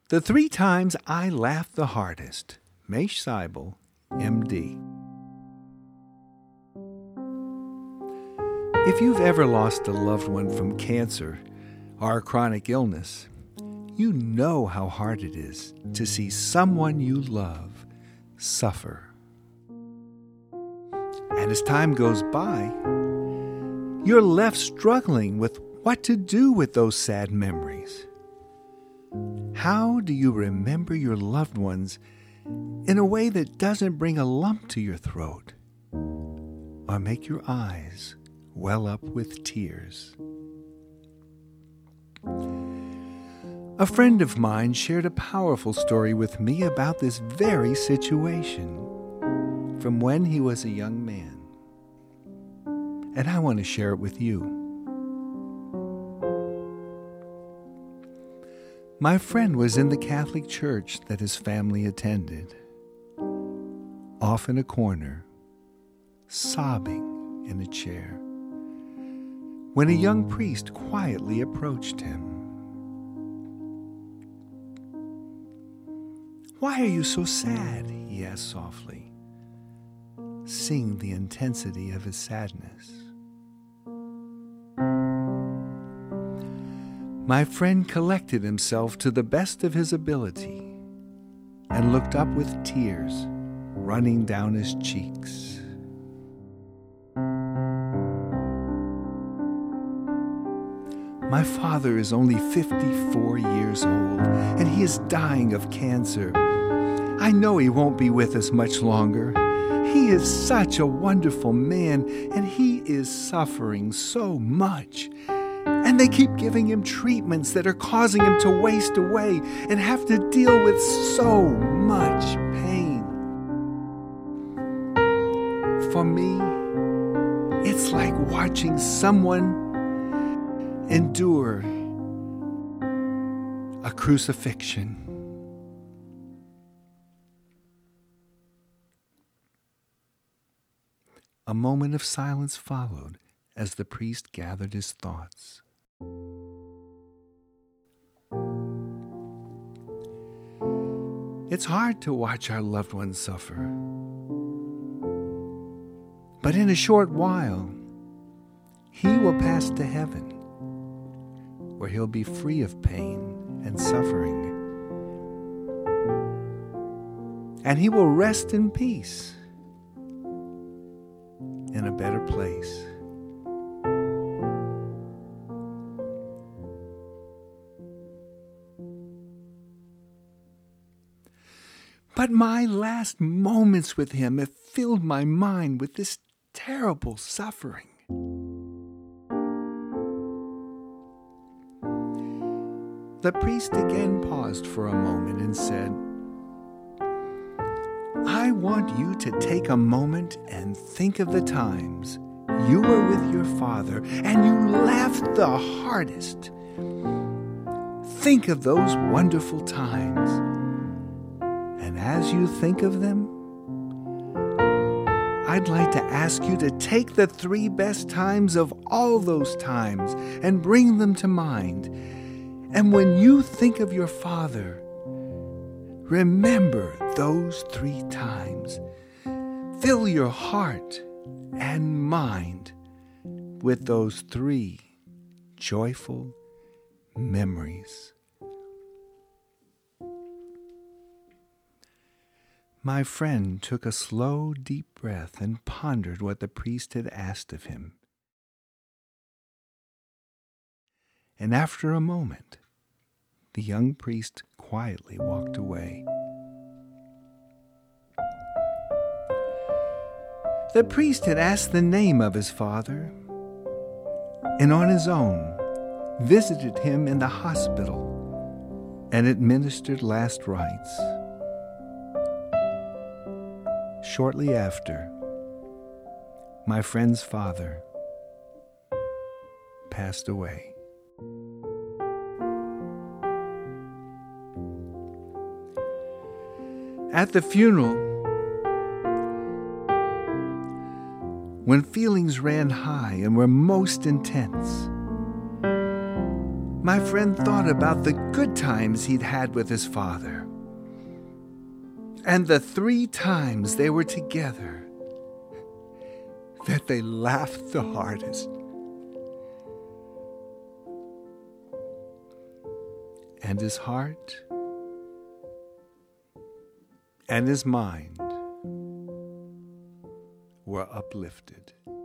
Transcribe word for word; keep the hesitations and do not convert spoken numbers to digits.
The Three Times I Laughed the Hardest, Maish Seibel, M D. If you've ever lost a loved one from cancer or a chronic illness, you know how hard it is to see someone you love suffer. And as time goes by, you're left struggling with what to do with those sad memories. How do you remember your loved ones in a way that doesn't bring a lump to your throat or make your eyes well up with tears? A friend of mine shared a powerful story with me about this very situation from when he was a young man. And I want to share it with you. My friend was in the Catholic church that his family attended, off in a corner, sobbing in a chair, when a young priest quietly approached him. "Why are you so sad?" he asked softly, seeing the intensity of his sadness. My friend collected himself to the best of his ability and looked up with tears running down his cheeks. "My father is only fifty-four years old, and he is dying of cancer. I know he won't be with us much longer. He is such a wonderful man, and he is suffering so much. And they keep giving him treatments that are causing him to waste away and have to deal with so much pain. For me, it's like watching someone endure a crucifixion." A moment of silence followed as the priest gathered his thoughts. It's hard to watch our loved ones suffer. But in a short while, he will pass to heaven, where he'll be free of pain and suffering. And he will rest in peace in a better place. But my last moments with him have filled my mind with this terrible suffering. The priest again paused for a moment and said, "I want you to take a moment and think of the times you were with your father and you laughed the hardest. Think of those wonderful times. And as you think of them, I'd like to ask you to take the three best times of all those times and bring them to mind. And when you think of your father, remember those three times. Fill your heart and mind with those three joyful memories." My friend took a slow, deep breath and pondered what the priest had asked of him. And after a moment, the young priest quietly walked away. The priest had asked the name of his father, and on his own visited him in the hospital and administered last rites. Shortly after, my friend's father passed away. At the funeral, when feelings ran high and were most intense, my friend thought about the good times he'd had with his father, and the three times they were together that they laughed the hardest. And his heart and his mind were uplifted.